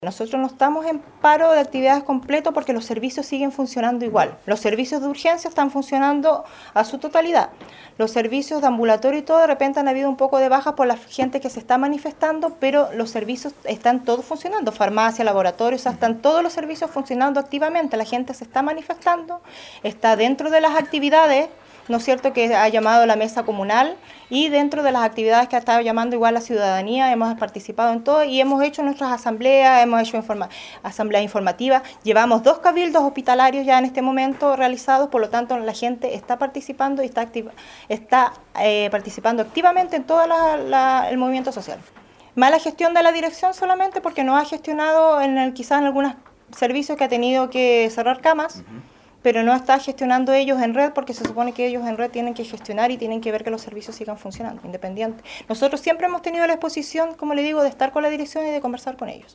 Nosotros no estamos en paro de actividades completo porque los servicios siguen funcionando igual. Los servicios de urgencia están funcionando a su totalidad. Los servicios de ambulatorio y todo, de repente han habido un poco de bajas por la gente que se está manifestando, pero los servicios están todos funcionando. Farmacia, laboratorios, están todos los servicios funcionando activamente. La gente se está manifestando, está dentro de las actividades, ¿no es cierto?, que ha llamado la mesa comunal, y dentro de las actividades que ha estado llamando igual la ciudadanía, hemos participado en todo y hemos hecho nuestras asambleas, hemos hecho asambleas informativas, llevamos 2 cabildos hospitalarios ya en este momento realizados, por lo tanto la gente está participando y está participando activamente en todo el movimiento social. Mala gestión de la dirección solamente porque no ha gestionado quizás en algunos servicios que ha tenido que cerrar camas, pero no está gestionando ellos en red, porque se supone que ellos en red tienen que gestionar y tienen que ver que los servicios sigan funcionando, independiente. Nosotros siempre hemos tenido la exposición, como le digo, de estar con la dirección y de conversar con ellos.